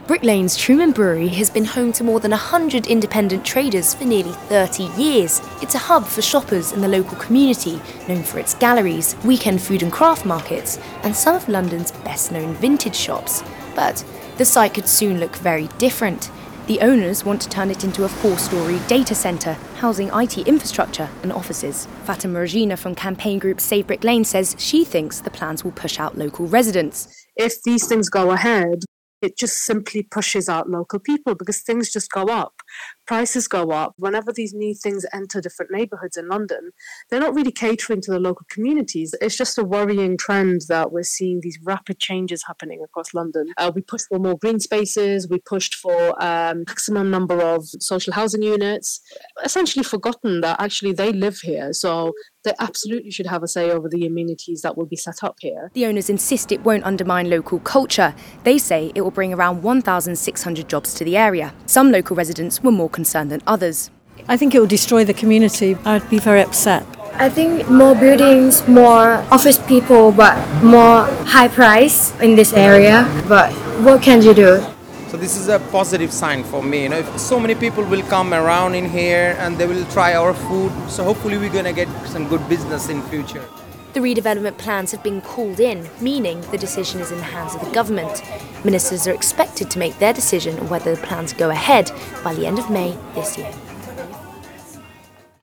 Brick Lane's Truman Brewery has been home to more than 100 independent traders for nearly 30 years. It's a hub for shoppers in the local community, known for its galleries, weekend food and craft markets, and some of London's best-known vintage shops. But the site could soon look very different. The owners want to turn it into a 4-storey data centre, housing IT infrastructure and offices. Fatima Regina from campaign group Save Brick Lane says she thinks the plans will push out local residents. If these things go ahead, it just simply pushes out local people because things just go up. Prices go up. Whenever these new things enter different neighbourhoods in London, they're not really catering to the local communities. It's just a worrying trend that we're seeing these rapid changes happening across London. We pushed for more green spaces. We pushed for maximum number of social housing units. Essentially forgotten that actually they live here. So they absolutely should have a say over the amenities that will be set up here. The owners insist it won't undermine local culture. They say it will bring around 1,600 jobs to the area. Some local residents were more concerned than others. I think it will destroy the community. I'd be very upset. I think more buildings, more office people, but more high price in this area. But what can you do? So this is a positive sign for me. If so many people will come around in here and they will try our food. So hopefully we're going to get some good business in future. The redevelopment plans have been called in, meaning the decision is in the hands of the government. Ministers are expected to make their decision on whether the plans go ahead by the end of May this year.